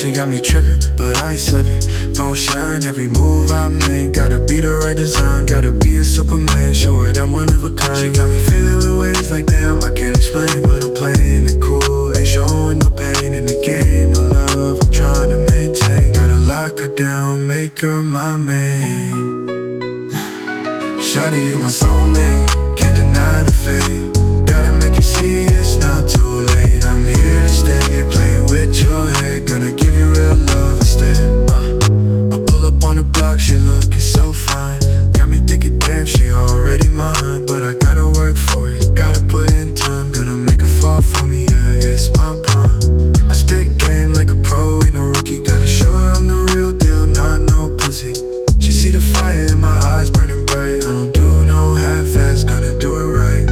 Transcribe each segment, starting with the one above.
She got me tripping, but I ain't slipping. Phone shine, every move I make. Gotta be the right design, gotta be a Superman. Show her that I'm one of a kind. She got me feeling the ways like damn, I can't explain, but I'm playing it cool. Ain't showing no pain in the game, no love I'm trying to maintain. Gotta lock her down, make her my main. Shawty, you my soulmate, can't deny the fate. Gotta make you see it's not too late. I'm here to stay, playing with your head. Gonna give you real love instead. I pull up on the block, she looking so fine. Got me thinking, damn, she already mine. But I gotta work for it, gotta put in time. Gonna make her fall for me, yeah, it's my prime. I stick game like a pro, ain't no rookie. Gotta show her I'm the real deal, not no pussy. She see the fire in my eyes burning bright. I don't do no half-ass, gotta do it right.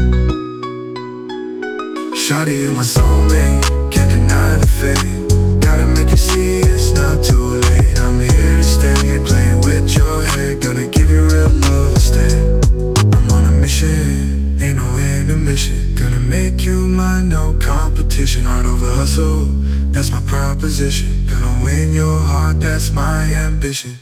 Shawty, you my soulmate, can't deny the fate. Gotta make you see it's not too late. I'm here to stay, playing with your head. Gonna give you real love instead. I'm on a mission, ain't no intermission. Gonna make you mine, no competition. Heart over hustle, that's my proposition. Gonna win your heart, that's my ambition.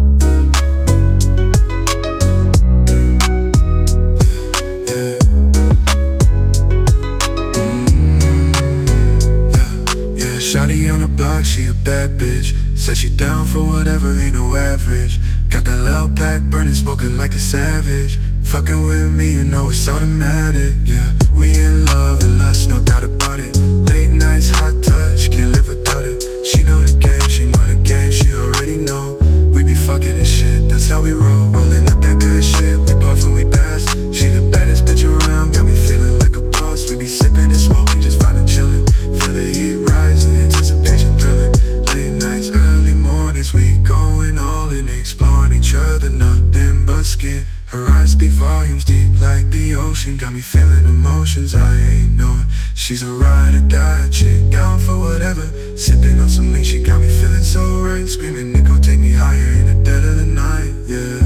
Shawty on the block, she a bad bitch. Said she down for whatever, ain't no average. Got that loud pack burning, smoking like a savage. Fucking with me, you know it's automatic, yeah. We in love and lust, no doubt about it. Late nights, hot touch, can't live without it. She know the game, she know the game, she already know. We be fucking and shit, that's how we roll. Rolling up that good shit, we puff and we pass. She the baddest bitch around, got me feeling like a boss. We be sipping and smoking, just fine and chilling. Feel the heat rising, anticipation thrilling. Late nights, early mornings, we going all in, exploring each other, nothing but skin. Her eyes speak volumes deep like the ocean. Got me feeling emotions I ain't knowing. She's a ride or die chick, down for whatever. Sipping on some lean, she got me feeling so right. Screaming, Nico, take me higher in the dead of the night, yeah.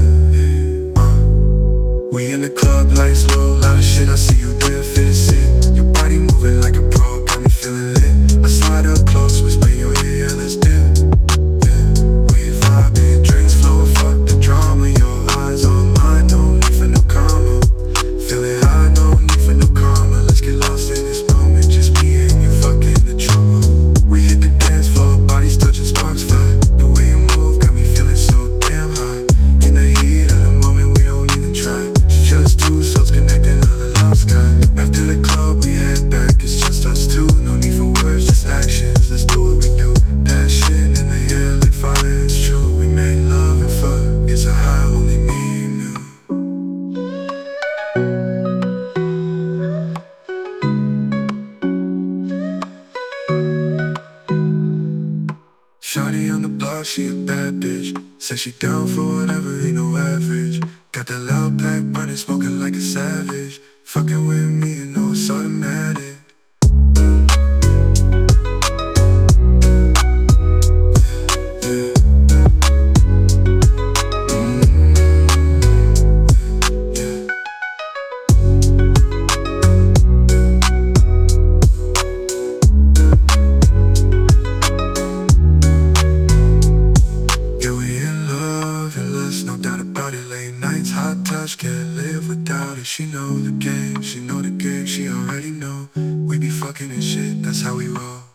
We in the club, lights low, lot of shit, I see you there, fit to sit. Your body moving like a pro, got me feeling lit. I slide up close, whisper in your ear, yeah, let's dip. Yeah, we vibing, drinks flowing, fuck the drama. Your eyes on mine, no need for no karma. Feeling high, no need for no karma. Let's get lost in this moment, just me and you, fucking the trauma. We hit the dance floor, bodies touching, sparks fly. The way you move got me feeling so damn high. In the heat of the moment, we don't even try. Just two souls connected on the loud sky. After the club, we head back, it's just us two. No need for words, just actions, let's do what we do. That shit in the air like fire, it's true. We made love and fuck, it's a high only me knew. Shawty on the block, she a bad bitch. Said she down for whatever, ain't no average. Got that loud pack burning, smoking like a savage. Fucking with me, you know it's automatic. Yeah. Yeah. Yeah, we in love and lust, no doubt about it. Late nights, hot touch, can't live without it. She know the game, she know the game, she already know. We be fucking and shit, that's how we roll.